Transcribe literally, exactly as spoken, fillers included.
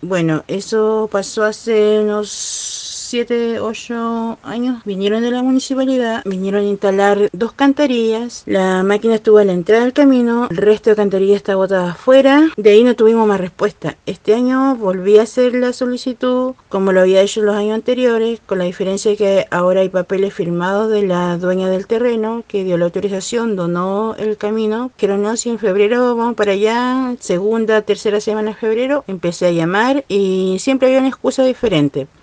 Bueno, eso pasó hace unos siete, ocho años. Vinieron de la municipalidad, vinieron a instalar dos cantarillas. La máquina estuvo a la entrada del camino, el resto de cantarillas está botada afuera. De ahí no tuvimos más respuesta. Este año volví a hacer la solicitud, como lo había hecho los años anteriores, con la diferencia de que ahora hay papeles firmados de la dueña del terreno que dio la autorización, donó el camino. Pero no, si en febrero vamos para allá, segunda, tercera semana de febrero, empecé a llamar y siempre había una excusa diferente.